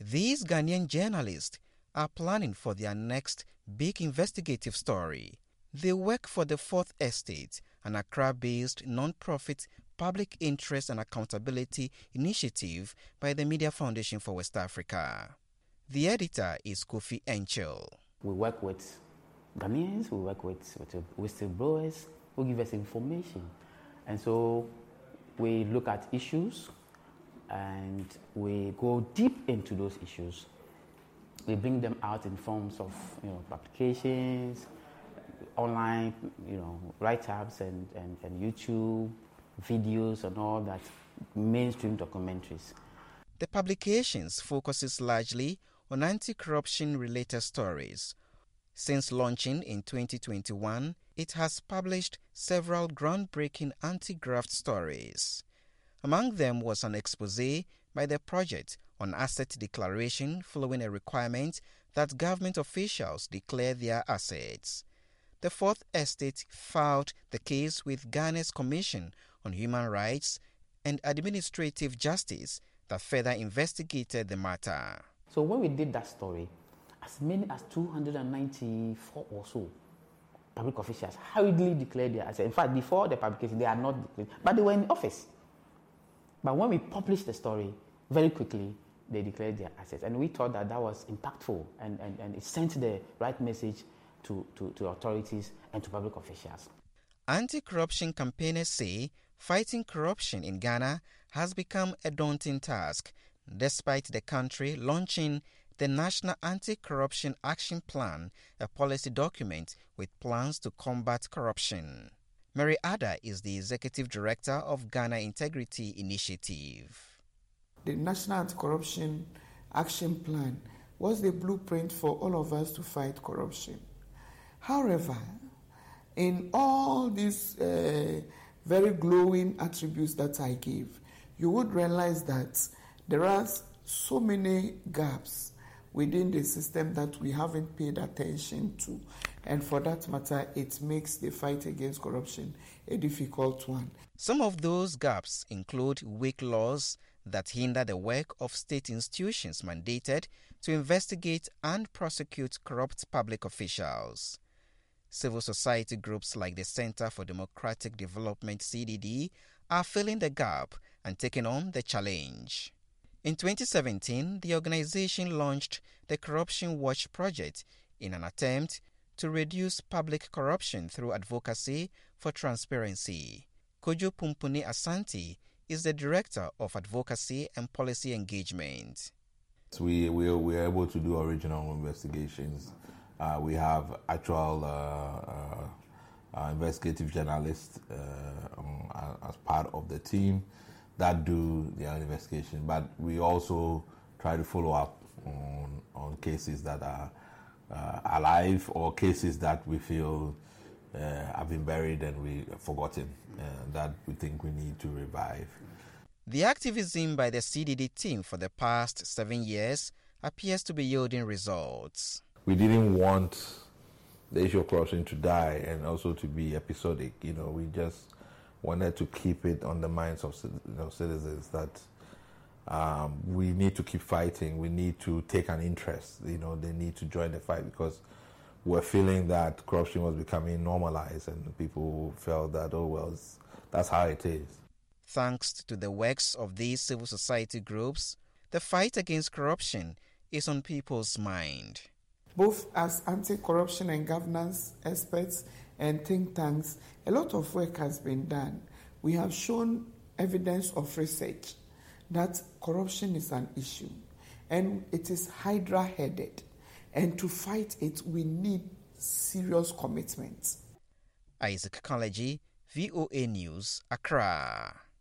These Ghanaian journalists are planning for their next big investigative story. They work for the Fourth Estate, an Accra-based non-profit public interest and accountability initiative by the Media Foundation for West Africa. The editor is Kofi Enchel. We work with Ghanaians, we work with whistleblowers who give us information. And so we look at issues and we go deep into those issues. We bring them out in forms of publications, online write-ups and YouTube videos and all that, mainstream documentaries. The publications focuses largely on anti-corruption related stories. Since launching in 2021, it has published several groundbreaking anti-graft stories. Among them was an exposé by the project on asset declaration following a requirement that government officials declare their assets. The Fourth Estate filed the case with Ghana's Commission on Human Rights and Administrative Justice that further investigated the matter. So when we did that story, as many as 294 or so public officials hurriedly declared their assets. In fact, before the publication, they are not declared, but they were in office. But when we published the story, very quickly, they declared their assets. And we thought that was impactful and it sent the right message to authorities and to public officials. Anti-corruption campaigners say fighting corruption in Ghana has become a daunting task, despite the country launching the National Anti-Corruption Action Plan, a policy document with plans to combat corruption. Mary Ada is the Executive Director of Ghana Integrity Initiative. The National Anti-Corruption Action Plan was the blueprint for all of us to fight corruption. However, in all these very glowing attributes that I gave, you would realize that there are so many gaps within the system that we haven't paid attention to. And for that matter, it makes the fight against corruption a difficult one. Some of those gaps include weak laws that hinder the work of state institutions mandated to investigate and prosecute corrupt public officials. Civil society groups like the Center for Democratic Development, CDD, are filling the gap and taking on the challenge. In 2017, the organization launched the Corruption Watch Project in an attempt to reduce public corruption through advocacy for transparency. Kojo Pumpuni Asante is the Director of Advocacy and Policy Engagement. We're able to do original investigations. We have actual investigative journalists as part of the team that do their investigation, but we also try to follow up on cases that are alive or cases that we feel have been buried and we have forgotten, that we think we need to revive. The activism by the CDD team for the past 7 years appears to be yielding results. We didn't want the issue of corruption to die and also to be episodic. We just wanted to keep it on the minds of citizens that we need to keep fighting. We need to take an interest. They need to join the fight because we're feeling that corruption was becoming normalized and people felt that, that's how it is. Thanks to the works of these civil society groups, the fight against corruption is on people's mind. Both as anti-corruption and governance experts and think tanks, a lot of work has been done. We have shown evidence of research that corruption is an issue and it is hydra-headed. And to fight it, we need serious commitment. Isaac Kalaji, VOA News, Accra.